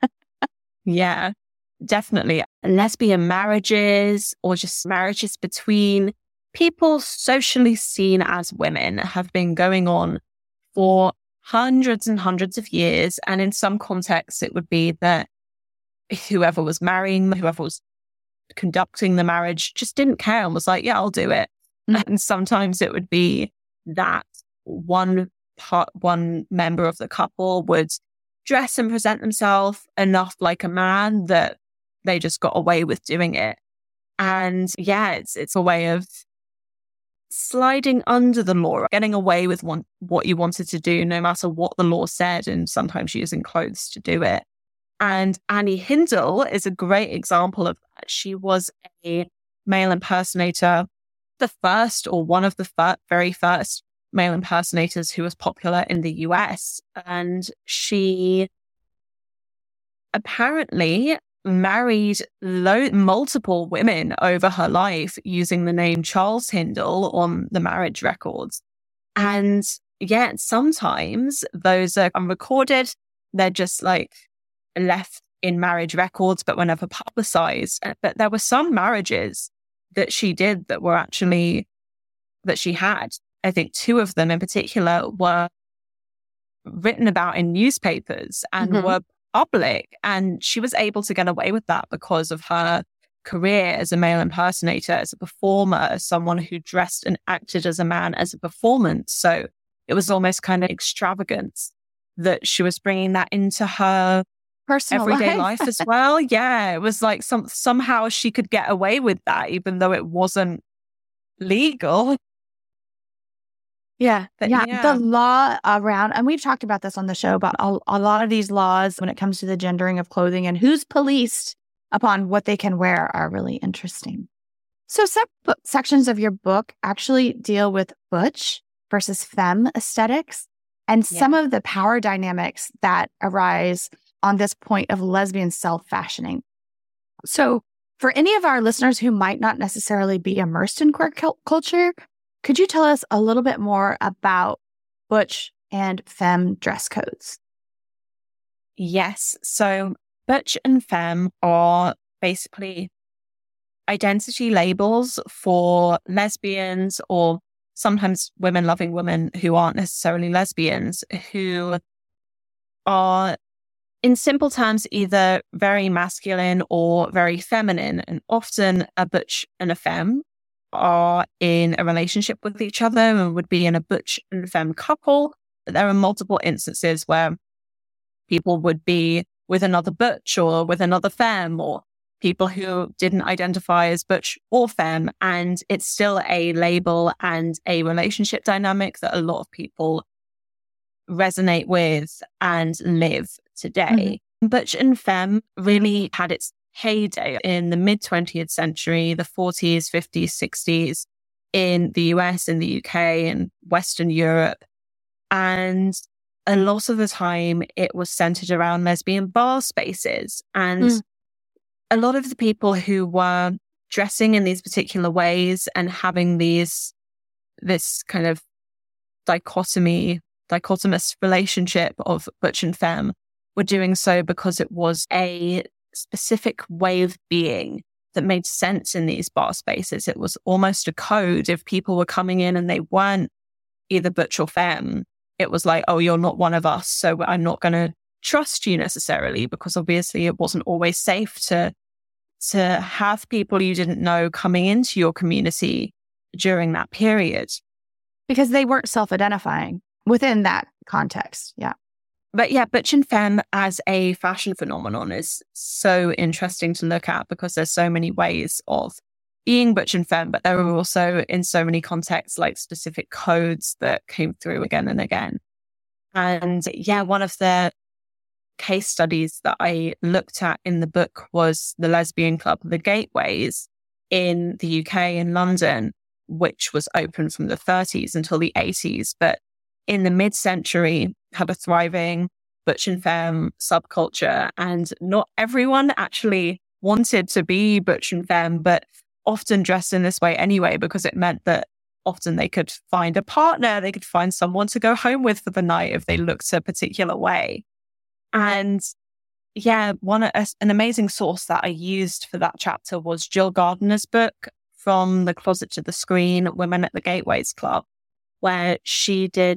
C: Yeah, definitely. Lesbian marriages, or just marriages between people socially seen as women, have been going on for hundreds and hundreds of years. And in some contexts, it would be that whoever was marrying, whoever was conducting the marriage just didn't care and was like, yeah, I'll do it. Mm-hmm. And sometimes it would be that one part, one member of the couple would dress and present themselves enough like a man that they just got away with doing it. And yeah, it's it's a way of sliding under the law, getting away with one, what you wanted to do, no matter what the law said, and sometimes using clothes to do it. And Annie Hindle is a great example of that. She was a male impersonator, the first or one of the fir- very first male impersonators who was popular in the U S. And she apparently married lo- multiple women over her life using the name Charles Hindle on the marriage records. And yet sometimes those are unrecorded. They're just like left in marriage records, but were never publicized. But there were some marriages that she did that were actually, that she had. I think two of them in particular were written about in newspapers and mm-hmm. were public. And she was able to get away with that because of her career as a male impersonator, as a performer, as someone who dressed and acted as a man as a performance. So it was almost kind of extravagance that she was bringing that into her
A: personal
C: everyday
A: life.
C: life as well. Yeah, it was like some somehow she could get away with that, even though it wasn't legal.
A: Yeah,
C: but,
A: yeah.
C: yeah.
A: The law around, and we've talked about this on the show, but a, a lot of these laws when it comes to the gendering of clothing and who's policed upon what they can wear are really interesting. So some book, sections of your book actually deal with butch versus femme aesthetics and yeah. some of the power dynamics that arise on this point of lesbian self-fashioning. So for any of our listeners who might not necessarily be immersed in queer cu- culture, could you tell us a little bit more about butch and femme dress codes?
C: Yes. So butch and femme are basically identity labels for lesbians or sometimes women loving women who aren't necessarily lesbians, who are, in simple terms, either very masculine or very feminine. And often a butch and a femme are in a relationship with each other and would be in a butch and femme couple. But there are multiple instances where people would be with another butch or with another femme, or people who didn't identify as butch or femme. And it's still a label and a relationship dynamic that a lot of people resonate with and live today. Mm-hmm. Butch and femme really had its heyday in the mid-twentieth century, the forties, fifties, sixties, in the U S, in the U K, and Western Europe. And a lot of the time it was centered around lesbian bar spaces. And mm. a lot of the people who were dressing in these particular ways and having these, this kind of dichotomy, dichotomous relationship of butch and femme were doing so because it was a specific way of being that made sense in these bar spaces. It was almost a code. If people were coming in and they weren't either butch or femme, it was like, oh, you're not one of us, so I'm not going to trust you necessarily, because obviously it wasn't always safe to to have people you didn't know coming into your community during that period.
A: Because they weren't self-identifying within that context. Yeah.
C: But yeah, butch and femme as a fashion phenomenon is so interesting to look at because there's so many ways of being butch and femme, but there are also in so many contexts like specific codes that came through again and again. And yeah, one of the case studies that I looked at in the book was the lesbian club, The Gateways, in the U K in London, which was open from the thirties until the eighties. But in the mid-century, had a thriving butch and femme subculture. And not everyone actually wanted to be butch and femme, but often dressed in this way anyway, because it meant that often they could find a partner, they could find someone to go home with for the night if they looked a particular way. And yeah, one an amazing source that I used for that chapter was Jill Gardner's book, From the Closet to the Screen, Women at the Gateways Club, where she did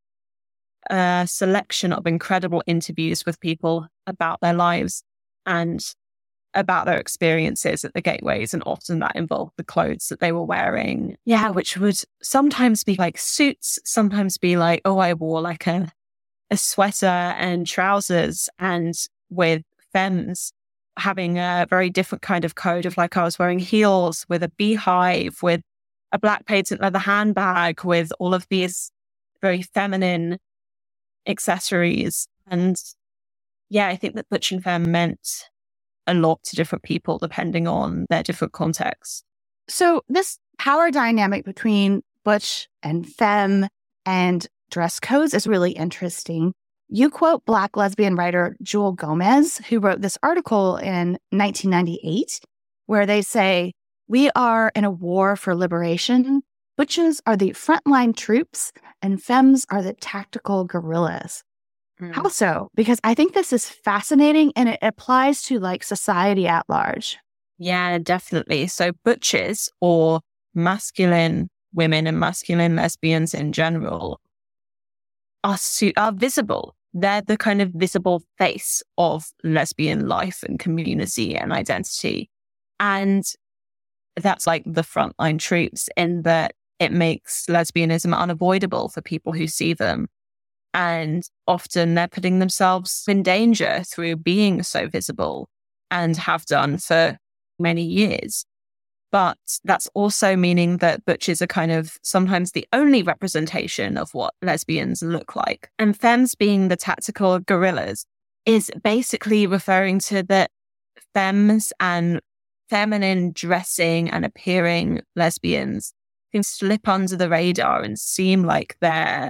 C: a selection of incredible interviews with people about their lives and about their experiences at the gateways. And often that involved the clothes that they were wearing. Yeah, which would sometimes be like suits, sometimes be like, oh, I wore like a, a sweater and trousers, and with femmes having a very different kind of code of like I was wearing heels with a beehive, with a black patent leather handbag, with all of these very feminine accessories. And yeah, I think that butch and femme meant a lot to different people depending on their different contexts.
A: So this power dynamic between butch and femme and dress codes is really interesting. You quote Black lesbian writer Jewel Gomez, who wrote this article in nineteen ninety-eight, where they say, "We are in a war for liberation. Butches are the frontline troops and femmes are the tactical guerrillas." Mm. How so? Because I think this is fascinating and it applies to like society at large.
C: Yeah, definitely. So butches, or masculine women and masculine lesbians in general, are, su- are visible. They're the kind of visible face of lesbian life and community and identity. And that's like the frontline troops in that it makes lesbianism unavoidable for people who see them. And often they're putting themselves in danger through being so visible and have done for many years. But that's also meaning that butches are kind of sometimes the only representation of what lesbians look like. And femmes being the tactical guerrillas is basically referring to the femmes and feminine dressing and appearing lesbians can slip under the radar and seem like they're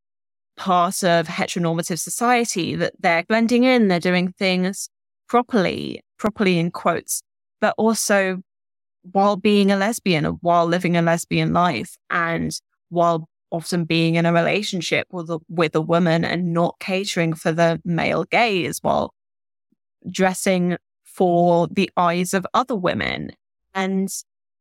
C: part of heteronormative society, that they're blending in, they're doing things properly, properly in quotes, but also while being a lesbian or while living a lesbian life and while often being in a relationship with a, with a woman and not catering for the male gaze, while dressing for the eyes of other women. And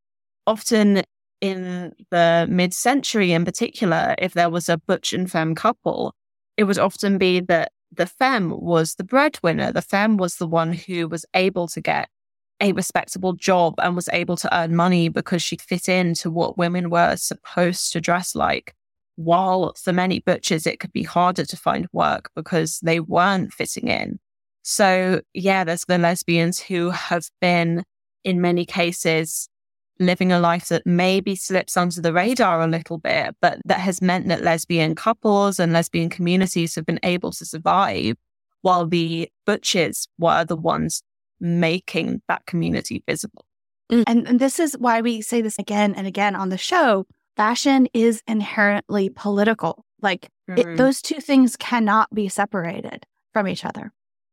C: often in the mid-century in particular, if there was a butch and femme couple, it would often be that the femme was the breadwinner. The femme was the one who was able to get a respectable job and was able to earn money because she fit into what women were supposed to dress like. While for many butchers, it could be harder to find work because they weren't fitting in. So yeah, there's the lesbians who have been, in many cases, living a life that maybe slips under the radar a little bit, but that has meant that lesbian couples and lesbian communities have been able to survive, while the butches were the ones making that community visible.
A: And, and this is why we say this again and again on the show. Fashion is inherently political. Like mm-hmm. it, those two things cannot be separated from each other.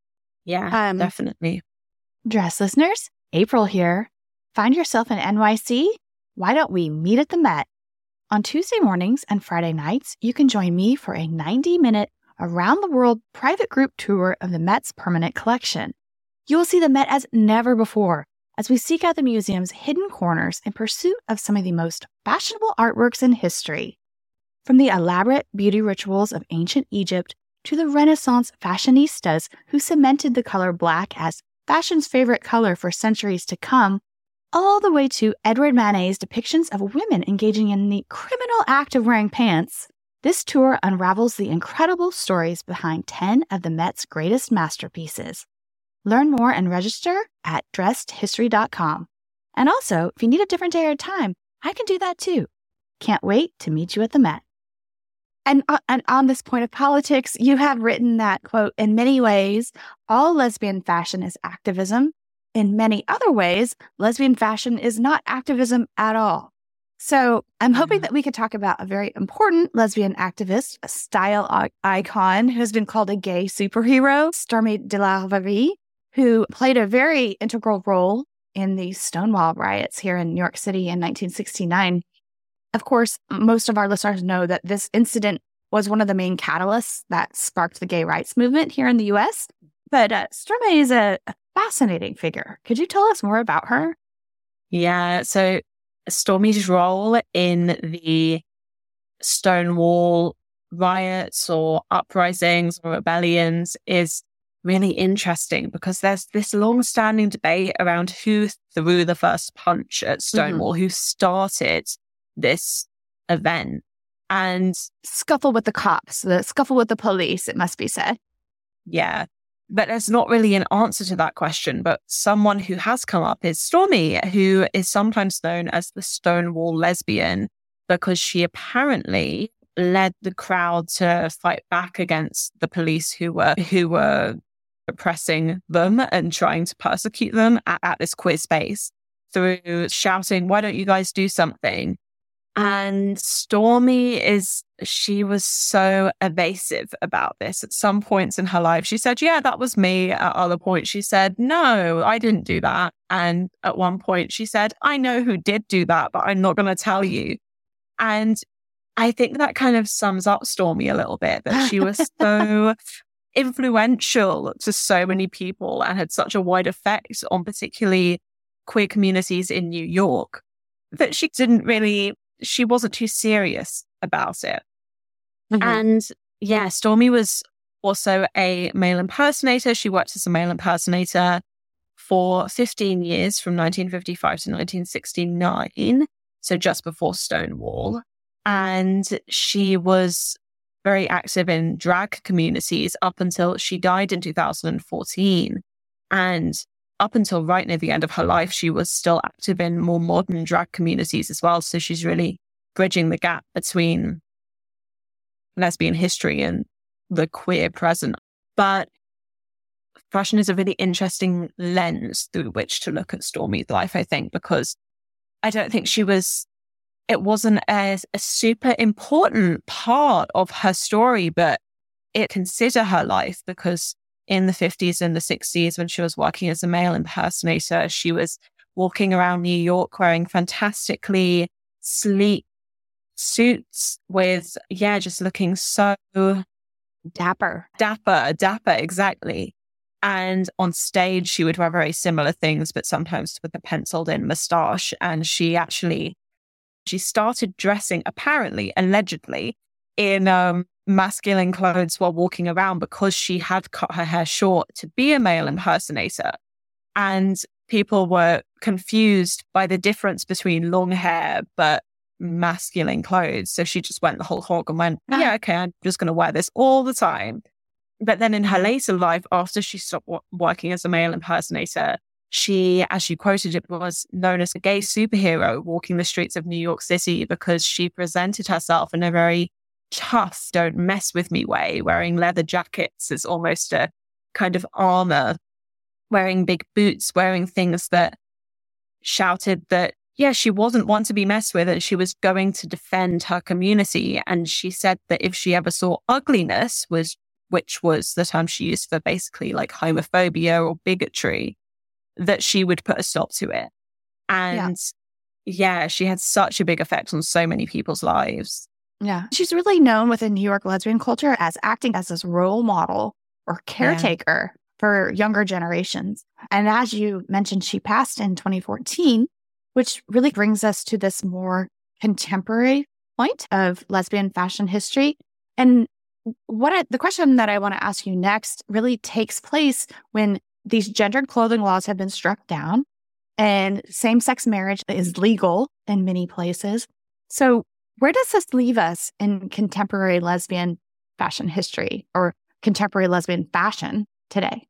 C: Yeah, um, definitely.
A: Dress listeners, April here. Find yourself in N Y C? Why don't we meet at the Met? On Tuesday mornings and Friday nights, you can join me for a ninety-minute around-the-world private group tour of the Met's permanent collection. You will see the Met as never before as we seek out the museum's hidden corners in pursuit of some of the most fashionable artworks in history. From the elaborate beauty rituals of ancient Egypt to the Renaissance fashionistas who cemented the color black as fashion's favorite color for centuries to come, all the way to Edward Manet's depictions of women engaging in the criminal act of wearing pants, this tour unravels the incredible stories behind ten of the Met's greatest masterpieces. Learn more and register at dressed history dot com. And also, if you need a different day or time, I can do that too. Can't wait to meet you at the Met. And, uh, and on this point of politics, you have written that, quote, in many ways, all lesbian fashion is activism. In many other ways, lesbian fashion is not activism at all. So I'm hoping that we could talk about a very important lesbian activist, a style I- icon who has been called a gay superhero, Stormy DeLarverie, who played a very integral role in the Stonewall riots here in New York City in nineteen sixty-nine. Of course, most of our listeners know that this incident was one of the main catalysts that sparked the gay rights movement here in the U S. But uh, Stormy is a, a fascinating figure. Could you tell us more about her?
C: Yeah, so Stormy's role in the Stonewall riots or uprisings or rebellions is really interesting because there's this long-standing debate around who threw the first punch at Stonewall, mm-hmm. who started this event. And
A: scuffle with the cops, the scuffle with the police, it must be said.
C: Yeah. But there's not really an answer to that question. But someone who has come up is Stormy, who is sometimes known as the Stonewall lesbian because she apparently led the crowd to fight back against the police who were who were oppressing them and trying to persecute them at, at this queer space through shouting, why don't you guys do something? And Stormi is, she was so evasive about this. At some points in her life, she said, yeah, that was me. At other points, she said, no, I didn't do that. And at one point she said, I know who did do that, but I'm not going to tell you. And I think that kind of sums up Stormi a little bit, that she was so influential to so many people and had such a wide effect on particularly queer communities in New York that she didn't really, she wasn't too serious about it. Mm-hmm. And yeah, Stormi was also a male impersonator. She worked as a male impersonator for fifteen years from nineteen fifty-five to nineteen sixty-nine. So just before Stonewall. And she was very active in drag communities up until she died in two thousand fourteen. And up until right near the end of her life, she was still active in more modern drag communities as well. So she's really bridging the gap between lesbian history and the queer present. But fashion is a really interesting lens through which to look at Stormi's life, I think, because I don't think she was, it wasn't as a super important part of her story, but it considered her life because in the fifties and the sixties, when she was working as a male impersonator, she was walking around New York wearing fantastically sleek suits with, yeah, just looking so
A: dapper.
C: Dapper, dapper, exactly. And on stage, she would wear very similar things, but sometimes with a penciled in moustache. And she actually, she started dressing, apparently, allegedly, in um, masculine clothes while walking around because she had cut her hair short to be a male impersonator. And people were confused by the difference between long hair but masculine clothes. So she just went the whole hog and went, yeah, okay, I'm just going to wear this all the time. But then in her later life, after she stopped w- working as a male impersonator, she, as she quoted it, was known as a gay superhero walking the streets of New York City because she presented herself in a very tough, don't mess with me way, wearing leather jackets as almost a kind of armor, wearing big boots, wearing things that shouted that, yeah, she wasn't one to be messed with and she was going to defend her community. And she said that if she ever saw ugliness, was which was the term she used for basically like homophobia or bigotry, that she would put a stop to it. And yeah, yeah she had such a big effect on so many people's lives.
A: Yeah. She's really known within New York lesbian culture as acting as this role model or caretaker yeah. for younger generations. And as you mentioned, she passed in twenty fourteen, which really brings us to this more contemporary point of lesbian fashion history. And what I, the question that I want to ask you next really takes place when these gendered clothing laws have been struck down and same-sex marriage is legal in many places. So where does this leave us in contemporary lesbian fashion history or contemporary lesbian fashion today?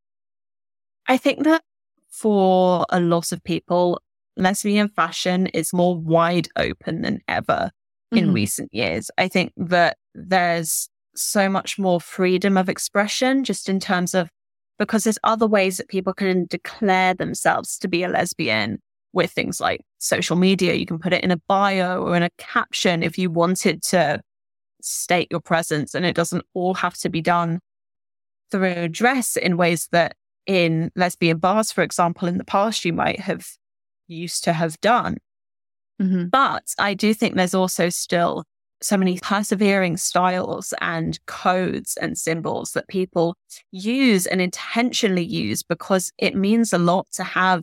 C: I think that for a lot of people, lesbian fashion is more wide open than ever mm-hmm. in recent years. I think that there's so much more freedom of expression just in terms of, because there's other ways that people can declare themselves to be a lesbian with things like social media. You can put it in a bio or in a caption if you wanted to state your presence, and it doesn't all have to be done through dress in ways that in lesbian bars, for example, in the past you might have used to have done. Mm-hmm. But I do think there's also still so many persevering styles and codes and symbols that people use and intentionally use because it means a lot to have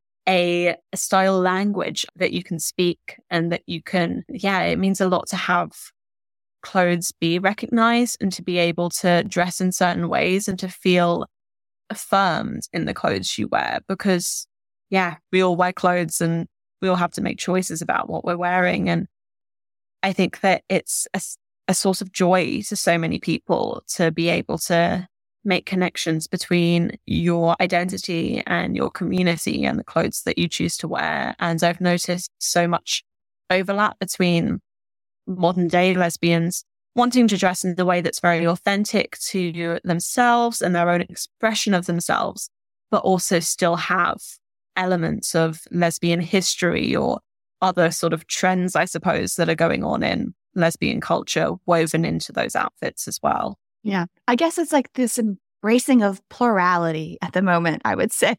C: a, a style language that you can speak and that you can, yeah, it means a lot to have clothes be recognized and to be able to dress in certain ways and to feel affirmed in the clothes you wear because, yeah, we all wear clothes and we all have to make choices about what we're wearing. And I think that it's a, a source of joy to so many people to be able to make connections between your identity and your community and the clothes that you choose to wear. And I've noticed so much overlap between modern day lesbians wanting to dress in the way that's very authentic to themselves and their own expression of themselves, but also still have elements of lesbian history or other sort of trends, I suppose, that are going on in lesbian culture woven into those outfits as well.
A: Yeah. I guess it's like this embracing of plurality at the moment, I would say.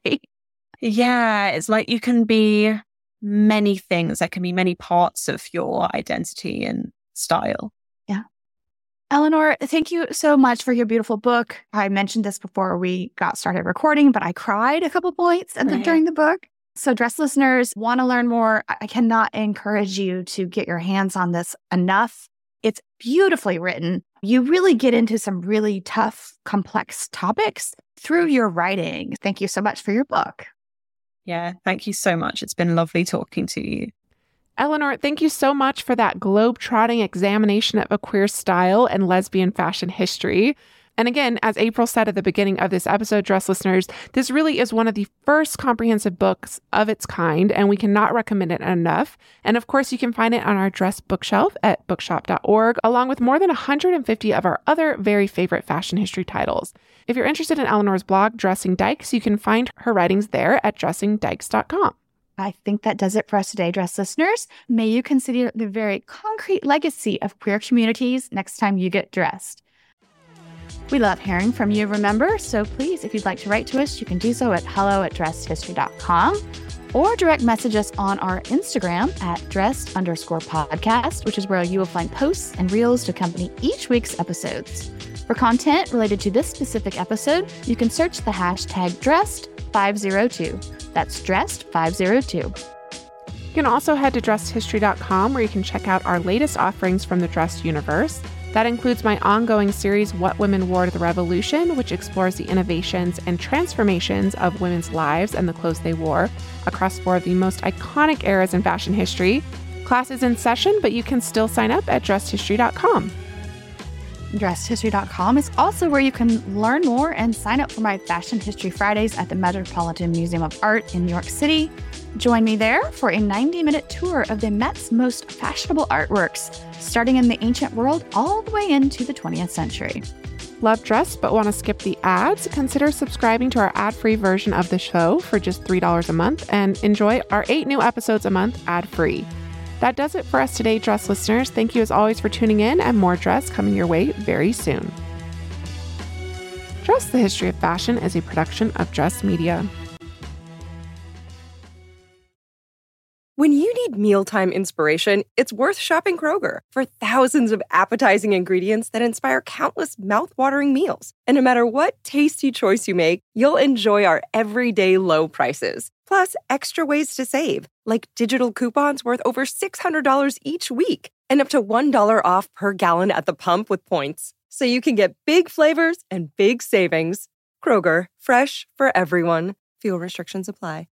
C: Yeah. It's like you can be many things. There can be many parts of your identity and style.
A: Yeah. Eleanor, thank you so much for your beautiful book. I mentioned this before we got started recording, but I cried a couple points at the, during the book. So Dress listeners want to learn more. I cannot encourage you to get your hands on this enough. It's beautifully written. You really get into some really tough, complex topics through your writing. Thank you so much for your book.
C: Yeah, thank you so much. It's been lovely talking to you.
B: Eleanor, thank you so much for that globe-trotting examination of a queer style and lesbian fashion history. And again, as April said at the beginning of this episode, Dress listeners, this really is one of the first comprehensive books of its kind, and we cannot recommend it enough. And of course, you can find it on our Dress bookshelf at bookshop dot org, along with more than one hundred fifty of our other very favorite fashion history titles. If you're interested in Eleanor's blog, Dressing Dykes, you can find her writings there at dressing dykes dot com.
A: I think that does it for us today, Dress listeners. May you consider the very concrete legacy of queer communities next time you get dressed. We love hearing from you, remember, so please, if you'd like to write to us, you can do so at hello at dressed history dot com or direct message us on our Instagram at dressed underscore podcast, which is where you will find posts and reels to accompany each week's episodes. For content related to this specific episode, you can search the hashtag dressed five oh two. That's dressed five oh two.
B: You can also head to dressed history dot com where you can check out our latest offerings from the Dressed universe. That includes my ongoing series, What Women Wore to the Revolution, which explores the innovations and transformations of women's lives and the clothes they wore across four of the most iconic eras in fashion history. Class is in session, but you can still sign up at dressed history dot com.
A: dressed history dot com is also where you can learn more and sign up for my Fashion History Fridays at the Metropolitan Museum of Art in New York City. Join me there for a ninety-minute tour of the Met's most fashionable artworks, starting in the ancient world all the way into the twentieth century.
B: Love Dress but want to skip the ads? Consider subscribing to our ad-free version of the show for just three dollars a month and enjoy our eight new episodes a month ad-free. That does it for us today, Dress listeners. Thank you as always for tuning in, and more Dress coming your way very soon. Dress, the History of Fashion is a production of Dress Media.
D: When you need mealtime inspiration, it's worth shopping Kroger for thousands of appetizing ingredients that inspire countless mouth-watering meals. And no matter what tasty choice you make, you'll enjoy our everyday low prices. Plus, extra ways to save, like digital coupons worth over six hundred dollars each week and up to one dollar off per gallon at the pump with points. So you can get big flavors and big savings. Kroger, fresh for everyone. Fuel restrictions apply.